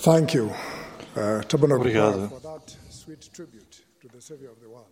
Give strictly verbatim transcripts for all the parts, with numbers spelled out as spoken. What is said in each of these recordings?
Thank you, uh, Tabernacle Obrigado. Choir, for that sweet tribute to the Savior of the world.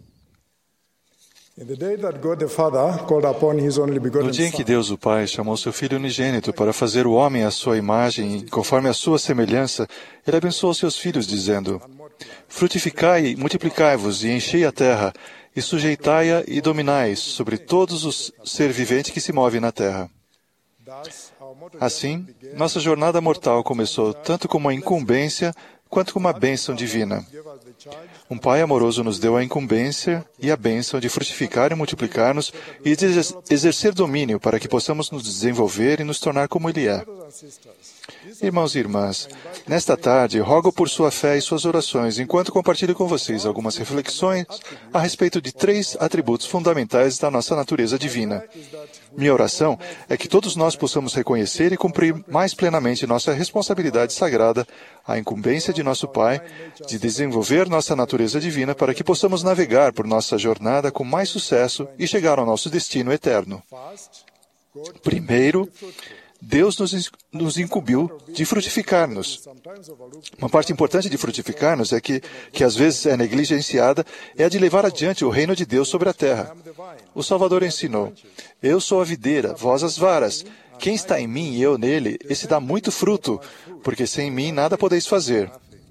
In the day that God the Father called upon His only No begotten dia em que Son, Deus o Pai chamou seu Filho unigênito para fazer o homem à sua imagem e conforme a sua semelhança, Ele abençoou seus filhos, dizendo: Frutificai e multiplicai-vos e enchei a terra, e sujeitai-a e dominai sobre todos os ser vivente que se move na terra. thus our mortal Assim, journey began nossa jornada mortal começou tanto com uma incumbência quanto com uma bênção divina. gave us the charge Um Pai amoroso nos deu a incumbência e a bênção de frutificar e multiplicar-nos e de exer- exercer domínio para que possamos nos desenvolver e nos tornar como Ele é. brothers and sisters. This Irmãos e irmãs, nesta tarde, rogo por sua fé e suas orações, enquanto compartilho com vocês algumas reflexões a respeito de três atributos fundamentais da nossa natureza divina. is that Minha oração é que todos nós possamos reconhecer e cumprir mais plenamente nossa responsabilidade sagrada, a incumbência de nosso Pai, de desenvolver nossa natureza divina para que possamos navegar por nossa jornada com mais sucesso e chegar ao nosso destino eterno. first, God Primeiro, Deus nos, in- nos incumbiu de frutificar-nos. sometimes overlooked Uma parte importante de frutificar-nos é que, que às vezes é negligenciada, é a de levar adiante o reino de Deus sobre a terra. the vine. O Salvador ensinou: Eu sou a videira, vós as varas. Quem está em mim e eu nele, esse dá muito fruto, porque sem mim nada podeis fazer.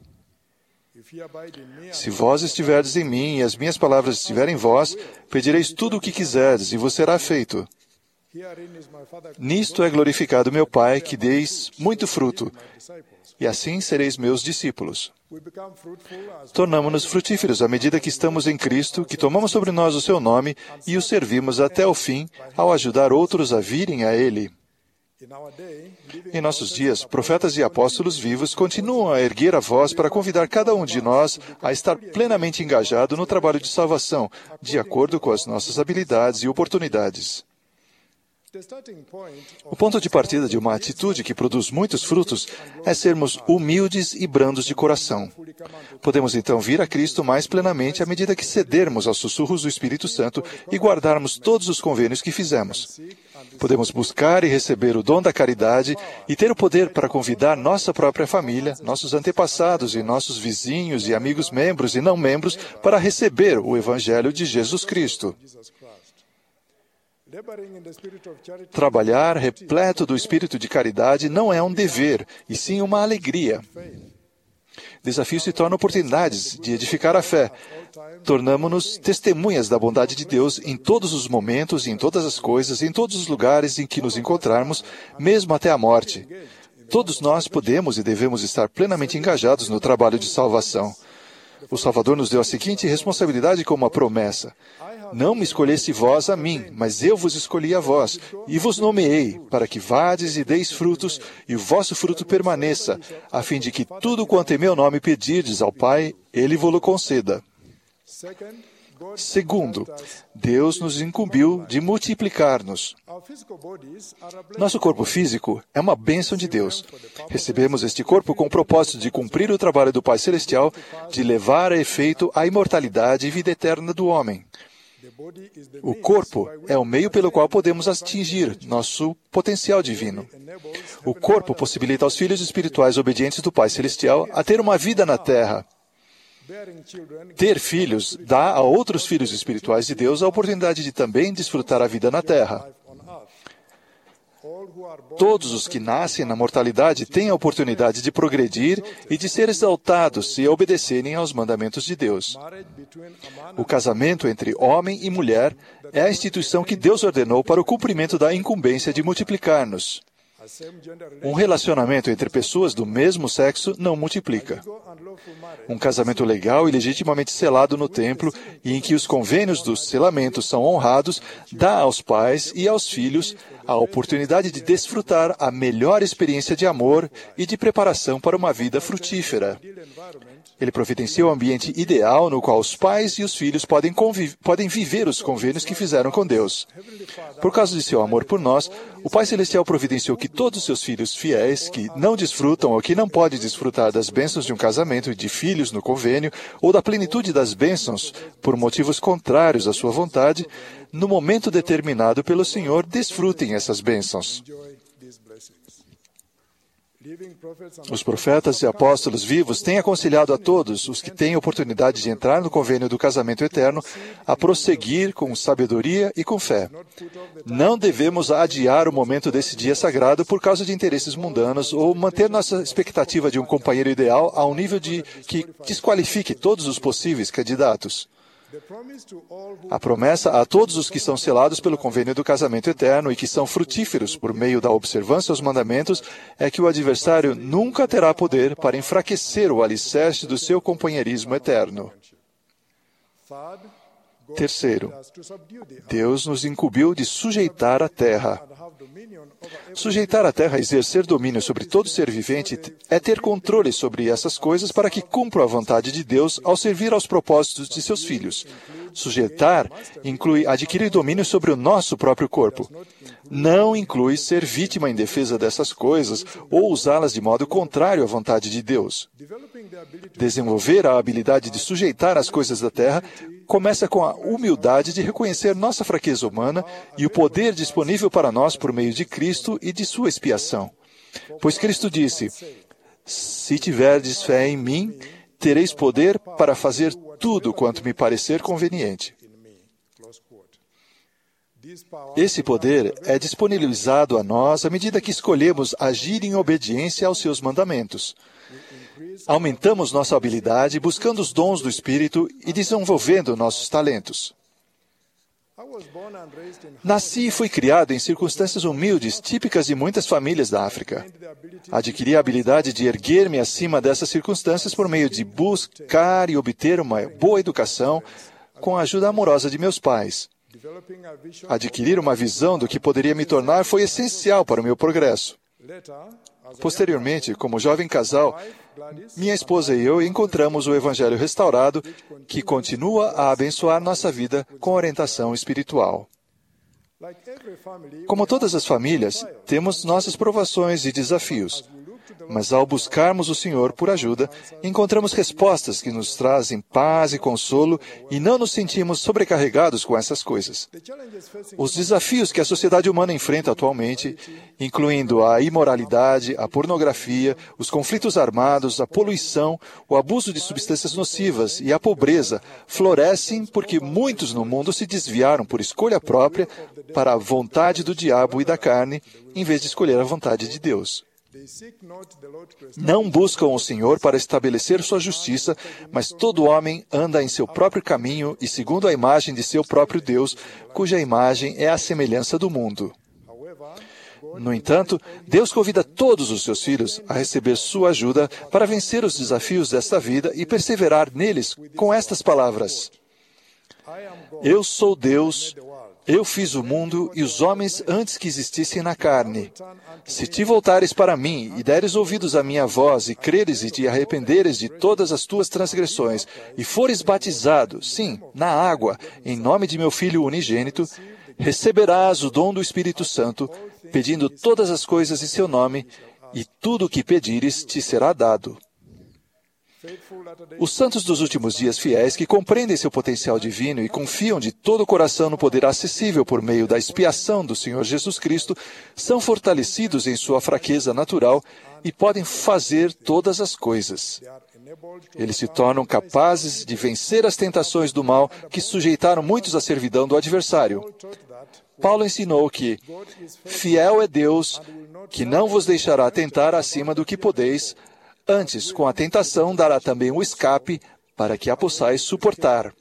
If ye abide in me, Se vós estiverdes em mim e as minhas palavras estiverem em vós, pedireis tudo o que quiserdes e vos será feito. herein is my Father Nisto é glorificado meu Pai, que deis muito fruto, disciples. e assim sereis meus discípulos. We become fruitful as Tornamo-nos frutíferos à medida que estamos em Cristo, que tomamos sobre nós o seu nome e o servimos até o fim, ao ajudar outros a virem a Ele. in our day, living Em nossos dias, profetas e apóstolos vivos continuam a erguer a voz para convidar cada um de nós a estar plenamente engajado no trabalho de salvação, de acordo com as nossas habilidades e oportunidades. the starting point O of ponto de partida de uma atitude que produz muitos frutos é sermos humildes e brandos de coração. Podemos então vir a Cristo mais plenamente à medida que cedermos aos sussurros do Espírito Santo e guardarmos todos os convênios que fizemos. Podemos buscar e receber o dom da caridade e ter o poder para convidar nossa própria família, nossos antepassados e nossos vizinhos e amigos membros e não membros para receber o Evangelho de Jesus Cristo. Jesus Christ. Laboring in the spirit of charity Trabalhar repleto do espírito de caridade não é um dever, e sim uma alegria. Desafios se tornam oportunidades de edificar a fé. Tornamo-nos testemunhas da bondade de Deus em todos os momentos, em todas as coisas, em todos os lugares em que nos encontrarmos, mesmo até a morte. Todos nós podemos e devemos estar plenamente engajados no trabalho de salvação. O Salvador nos deu a seguinte responsabilidade como uma promessa: Não me escolheste vós a mim, mas eu vos escolhi a vós, e vos nomeei, para que vades e deis frutos, e o vosso fruto permaneça, a fim de que tudo quanto em meu nome pedirdes ao Pai, Ele vô-lo conceda. Second, God Segundo, Deus nos incumbiu de multiplicar-nos. our physical bodies are a blessing. Nosso corpo físico é uma bênção de Deus. Recebemos este corpo com o propósito de cumprir o trabalho do Pai Celestial, de levar a efeito a imortalidade e vida eterna do homem. The body is the O corpo é o meio pelo qual podemos atingir nosso potencial divino. O corpo possibilita aos filhos espirituais obedientes do Pai Celestial a ter uma vida na terra. bearing children. Ter filhos dá a outros filhos espirituais de Deus a oportunidade de também desfrutar a vida na terra. Life on earth. All who are born Todos os que nascem na mortalidade têm a oportunidade de progredir e de ser exaltados se obedecerem aos mandamentos de Deus. marriage between a man O casamento entre homem e mulher é a instituição que Deus ordenou para o cumprimento da incumbência de multiplicar-nos. and same gender Um relacionamento entre pessoas do mesmo sexo não multiplica. and lawful marriage. Um casamento legal e legitimamente selado no templo e em que os convênios dos selamentos são honrados, dá aos pais e aos filhos a oportunidade de desfrutar a melhor experiência de amor e de preparação para uma vida frutífera. Ideal environment. Ele providencia o ambiente ideal no qual os pais e os filhos podem, conviv- podem viver os convênios que fizeram com Deus. Por causa de seu amor por nós, o Pai Celestial providenciou que todos os seus filhos fiéis, que não desfrutam ou que não podem desfrutar das bênçãos de um casamento e de filhos no convênio, ou da plenitude das bênçãos, por motivos contrários à sua vontade, no momento determinado pelo Senhor, desfrutem essas bênçãos. Enjoy these blessings. Os profetas e apóstolos vivos têm aconselhado a todos os que têm oportunidade de entrar no convênio do casamento eterno a prosseguir com sabedoria e com fé. Não devemos adiar o momento desse dia sagrado por causa de interesses mundanos ou manter nossa expectativa de um companheiro ideal a um nível de que desqualifique todos os possíveis candidatos. A promessa a todos os que são selados pelo convênio do casamento eterno e que são frutíferos por meio da observância aos mandamentos é que o adversário nunca terá poder para enfraquecer o alicerce do seu companheirismo eterno. Terceiro, Deus nos incumbiu de sujeitar a terra. Sujeitar a terra e exercer domínio sobre todo ser vivente é ter controle sobre essas coisas para que cumpram a vontade de Deus ao servir aos propósitos de seus filhos. Sujeitar inclui adquirir domínio sobre o nosso próprio corpo. Não inclui ser vítima em defesa dessas coisas ou usá-las de modo contrário à vontade de Deus. Desenvolver a habilidade de sujeitar as coisas da terra começa com a humildade de reconhecer nossa fraqueza humana e o poder disponível para nós por meio de Cristo e de sua expiação. Pois Cristo disse: "Se tiverdes fé em mim, tereis poder para fazer tudo quanto me parecer conveniente." Esse poder é disponibilizado a nós à medida que escolhemos agir em obediência aos seus mandamentos. Aumentamos nossa habilidade buscando os dons do Espírito e desenvolvendo nossos talentos. Nasci e fui criado em circunstâncias humildes, típicas de muitas famílias da África. Adquiri a habilidade de erguer-me acima dessas circunstâncias por meio de buscar e obter uma boa educação com a ajuda amorosa de meus pais. Adquirir uma visão do que poderia me tornar foi essencial para o meu progresso. Posteriormente, como jovem casal, minha esposa e eu encontramos o Evangelho restaurado, que continua a abençoar nossa vida com orientação espiritual. Como todas as famílias, temos nossas provações e desafios. Mas ao buscarmos o Senhor por ajuda, encontramos respostas que nos trazem paz e consolo e não nos sentimos sobrecarregados com essas coisas. Os desafios que a sociedade humana enfrenta atualmente, incluindo a imoralidade, a pornografia, os conflitos armados, a poluição, o abuso de substâncias nocivas e a pobreza, florescem porque muitos no mundo se desviaram por escolha própria para a vontade do diabo e da carne, em vez de escolher a vontade de Deus. Não buscam o Senhor para estabelecer sua justiça, mas todo homem anda em seu próprio caminho e segundo a imagem de seu próprio Deus, cuja imagem é a semelhança do mundo. No entanto, Deus convida todos os seus filhos a receber sua ajuda para vencer os desafios desta vida e perseverar neles com estas palavras: "Eu sou Deus, eu fiz o mundo e os homens antes que existissem na carne. Se te voltares para mim e deres ouvidos à minha voz e creres e te arrependeres de todas as tuas transgressões e fores batizado, sim, na água, em nome de meu Filho unigênito, receberás o dom do Espírito Santo, pedindo todas as coisas em seu nome, e tudo o que pedires te será dado." Os santos dos últimos dias fiéis que compreendem seu potencial divino e confiam de todo o coração no poder acessível por meio da expiação do Senhor Jesus Cristo são fortalecidos em sua fraqueza natural e podem fazer todas as coisas. Eles se tornam capazes de vencer as tentações do mal que sujeitaram muitos à servidão do adversário. Paulo ensinou que fiel é Deus, que não vos deixará tentar acima do que podeis. Antes, com a tentação, dará também o escape para que a possais suportar.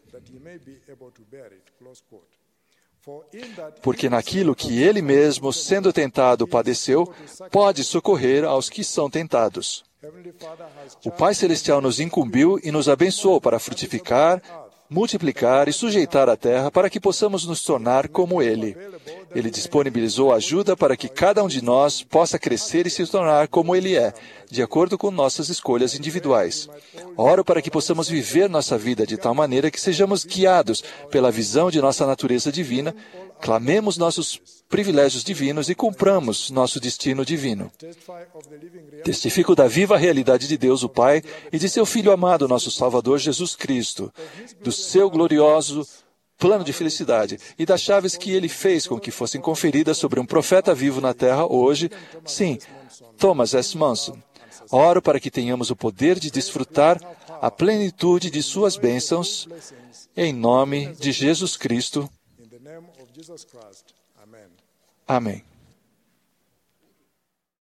Porque naquilo que ele mesmo, sendo tentado, padeceu, pode socorrer aos que são tentados. O Pai Celestial nos incumbiu e nos abençoou para frutificar, multiplicar e sujeitar a terra para que possamos nos tornar como Ele. Ele disponibilizou ajuda para que cada um de nós possa crescer e se tornar como Ele é, de acordo com nossas escolhas individuais. Oro para que possamos viver nossa vida de tal maneira que sejamos guiados pela visão de nossa natureza divina, clamemos nossos privilégios divinos e cumpramos nosso destino divino. Testifico da viva realidade de Deus, o Pai, e de seu Filho amado, nosso Salvador Jesus Cristo, do seu glorioso plano de felicidade e das chaves que ele fez com que fossem conferidas sobre um profeta vivo na terra hoje, sim, Thomas S. Manson. Oro para que tenhamos o poder de desfrutar a plenitude de suas bênçãos, em nome de Jesus Cristo. Amém.